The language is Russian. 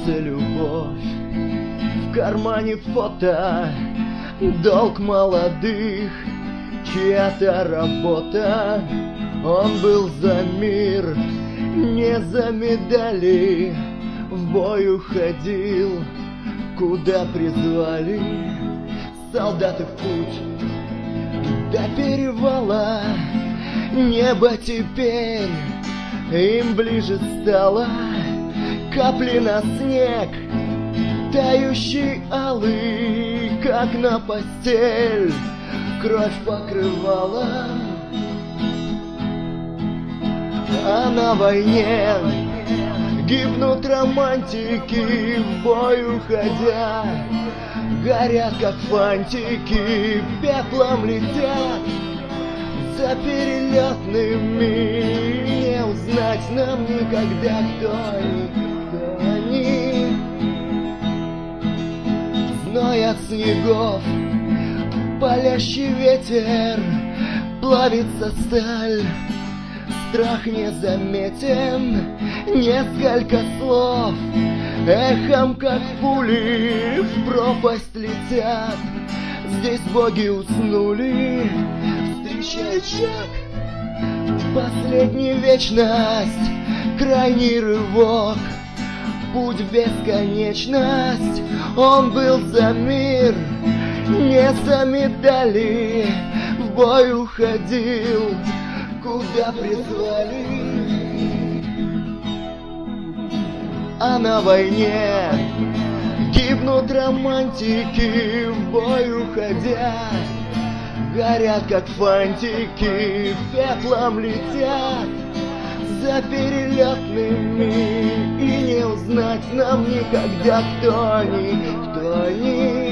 сердце любовь, в кармане фото, долг молодых, чья-то работа. Он был за мир, не за медали, в бой уходил, куда призвали. Солдаты в путь до перевала, небо теперь им ближе стало. Капли на снег, тающий алый, как на постель, кровь покрывала. А на войне гибнут романтики, в бой уходя, горят как фантики, пеплом летят за перелетными. Не узнать нам никогда, кто они. Зной от снегов, палящий ветер, плавится сталь, страх незаметен. Несколько слов эхом, как пули, в пропасть летят. Здесь боги уснули, встречает шаг, последняя вечность, крайний рывок, путь в бесконечность. Он был за мир, не за медали, в бой уходил, куда призвали. А на войне гибнут романтики, в бой уходя, горят как фантики, пеплом летят за перелетными. И не узнать нам никогда, кто они, кто они.